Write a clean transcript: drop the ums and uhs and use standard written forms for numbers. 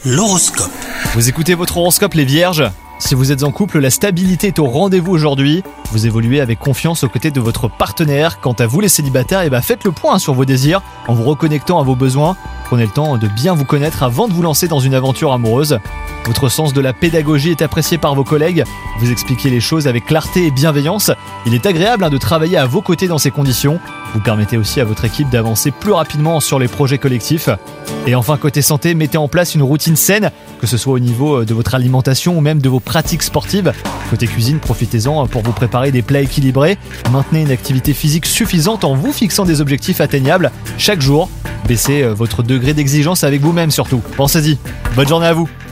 L'horoscope. Vous écoutez votre horoscope les vierges ? Si vous êtes en couple, la stabilité est au rendez-vous aujourd'hui. Vous évoluez avec confiance aux côtés de votre partenaire. Quant à vous les célibataires, faites le point sur vos désirs en vous reconnectant à vos besoins. Prenez le temps de bien vous connaître avant de vous lancer dans une aventure amoureuse. Votre sens de la pédagogie est apprécié par vos collègues. Vous expliquez les choses avec clarté et bienveillance. Il est agréable de travailler à vos côtés dans ces conditions. Vous permettez aussi à votre équipe d'avancer plus rapidement sur les projets collectifs. Et enfin, côté santé, mettez en place une routine saine, que ce soit au niveau de votre alimentation ou même de vos pratiques sportives. Côté cuisine, profitez-en pour vous préparer des plats équilibrés. Maintenez une activité physique suffisante en vous fixant des objectifs atteignables chaque jour. Baissez votre degré d'exigence avec vous-même surtout. Pensez-y. Bonne journée à vous.